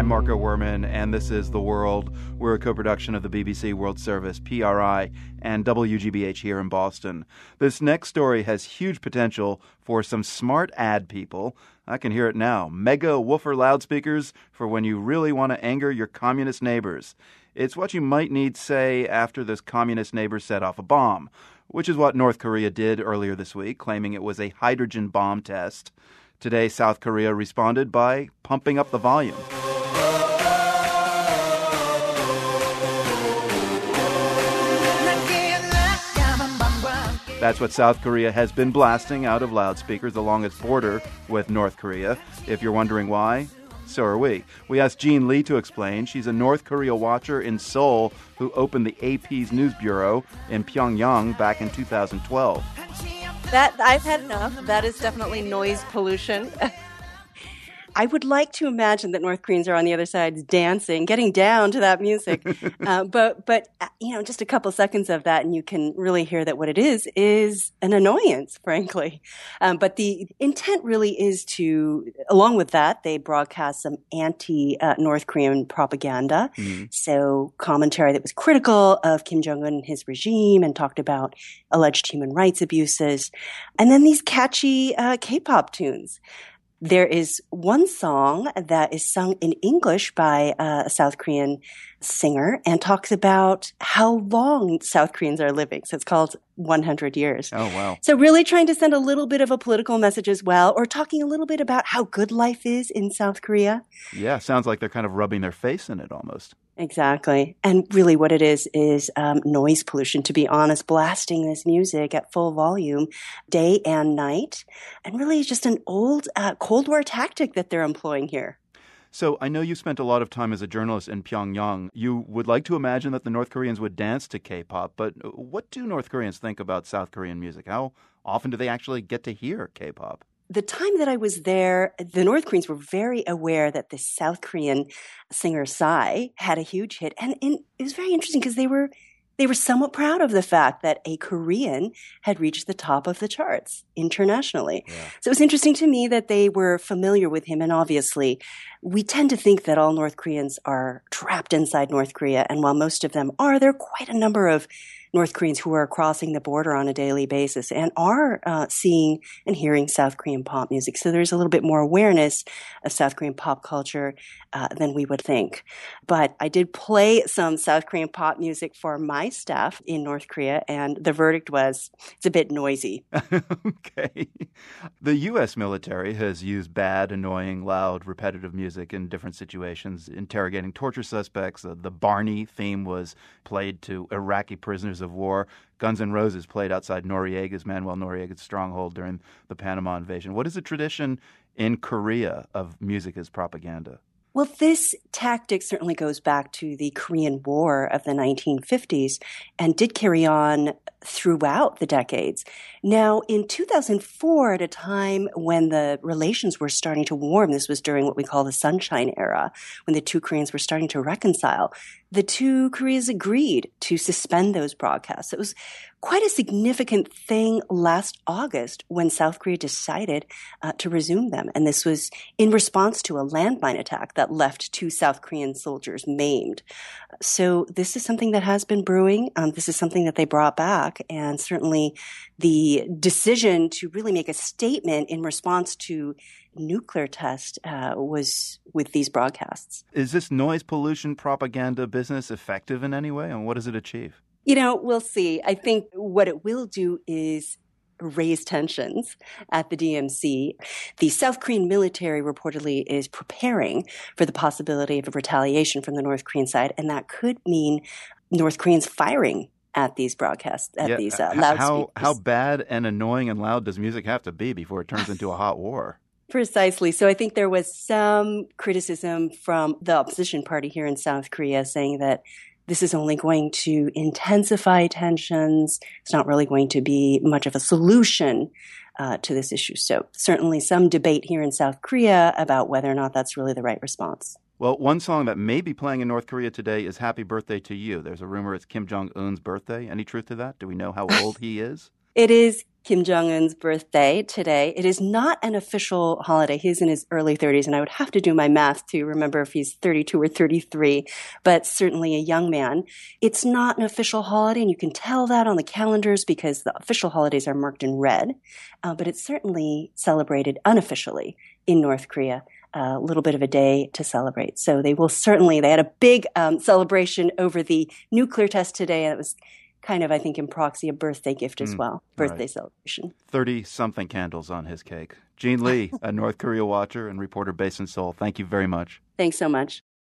I'm Marco Werman, and this is The World. We're a co-production of the BBC World Service, PRI, and WGBH here in Boston. This next story has huge potential for some smart ad people. I can hear it now. Mega woofer loudspeakers for when you really want to anger your communist neighbors. It's what you might need, say, after this communist neighbor set off a bomb, which is what North Korea did earlier this week, claiming it was a hydrogen bomb test. Today, South Korea responded by pumping up the volume. That's what South Korea has been blasting out of loudspeakers along its border with North Korea. If you're wondering why, so are we. We asked Jean Lee to explain. She's a North Korea watcher in Seoul who opened the AP's news bureau in Pyongyang back in 2012. That I've had enough. That is definitely noise pollution. I would like to imagine that North Koreans are on the other side dancing, getting down to that music. But just a couple seconds of that and you can really hear that what it is an annoyance, frankly. But the intent really is to, along with that, they broadcast some anti-North Korean propaganda. Mm-hmm. So commentary that was critical of Kim Jong-un and his regime and talked about alleged human rights abuses. And then these catchy K-pop tunes. There is one song that is sung in English by a South Korean singer and talks about how long South Koreans are living. So it's called 100 Years. Oh, wow. So really trying to send a little bit of a political message as well, or talking a little bit about how good life is in South Korea. Yeah, sounds like they're kind of rubbing their face in it almost. Exactly. And really what it is noise pollution, to be honest, blasting this music at full volume day and night. And really just an old Cold War tactic that they're employing here. So I know you spent a lot of time as a journalist in Pyongyang. You would like to imagine that the North Koreans would dance to K-pop, but what do North Koreans think about South Korean music? How often do they actually get to hear K-pop? The time that I was there, the North Koreans were very aware that the South Korean singer Psy had a huge hit. And it was very interesting because they were somewhat proud of the fact that a Korean had reached the top of the charts internationally. Yeah. So it was interesting to me that they were familiar with him. And obviously, we tend to think that all North Koreans are trapped inside North Korea. And while most of them are, there are quite a number of North Koreans who are crossing the border on a daily basis and are seeing and hearing South Korean pop music. So there's a little bit more awareness of South Korean pop culture than we would think. But I did play some South Korean pop music for my staff in North Korea, and the verdict was it's a bit noisy. Okay. The U.S. military has used bad, annoying, loud, repetitive music in different situations, interrogating torture suspects. The Barney theme was played to Iraqi prisoners of war. Guns N' Roses played outside Manuel Noriega's stronghold during the Panama invasion. What is the tradition in Korea of music as propaganda? Well, this tactic certainly goes back to the Korean War of the 1950s and did carry on throughout the decades. Now, in 2004, at a time when the relations were starting to warm, this was during what we call the Sunshine Era, when the two Koreans were starting to reconcile, the two Koreas agreed to suspend those broadcasts. It was quite a significant thing last August when South Korea decided to resume them. And this was in response to a landmine attack that left 2 South Korean soldiers maimed. So this is something that has been brewing. This is something that they brought back. And certainly the decision to really make a statement in response to nuclear test was with these broadcasts. Is this noise pollution propaganda business effective in any way? And what does it achieve? We'll see. I think what it will do is raise tensions at the DMZ. The South Korean military reportedly is preparing for the possibility of a retaliation from the North Korean side, and that could mean North Koreans firing at these broadcasts, at these loudspeakers. How bad and annoying and loud does music have to be before it turns into a hot war? Precisely. So I think there was some criticism from the opposition party here in South Korea saying that this is only going to intensify tensions. It's not really going to be much of a solution to this issue. So certainly some debate here in South Korea about whether or not that's really the right response. Well, one song that may be playing in North Korea today is Happy Birthday to You. There's a rumor it's Kim Jong-un's birthday. Any truth to that? Do we know how old he is? It is Kim Jong-un's birthday today. It is not an official holiday. He's in his early 30s, and I would have to do my math to remember if he's 32 or 33, but certainly a young man. It's not an official holiday, and you can tell that on the calendars because the official holidays are marked in red, but it's certainly celebrated unofficially in North Korea. A little bit of a day to celebrate. So they had a big celebration over the nuclear test today, and it was kind of, I think, in proxy, a birthday gift as well. Birthday celebration. 30-something candles on his cake. Gene Lee, a North Korea watcher and reporter based in Seoul. Thank you very much. Thanks so much.